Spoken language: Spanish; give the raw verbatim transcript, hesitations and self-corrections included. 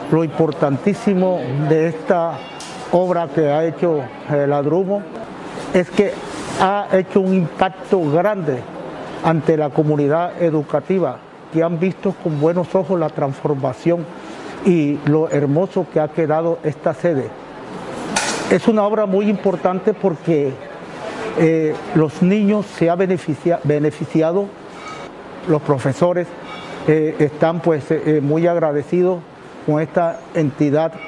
Lo importantísimo de esta obra que ha hecho el Adrumo es que ha hecho un impacto grande ante la comunidad educativa, que han visto con buenos ojos la transformación y lo hermoso que ha quedado esta sede. Es una obra muy importante porque eh, los niños se han beneficia, beneficiado, los profesores eh, están pues eh, muy agradecidos con esta entidad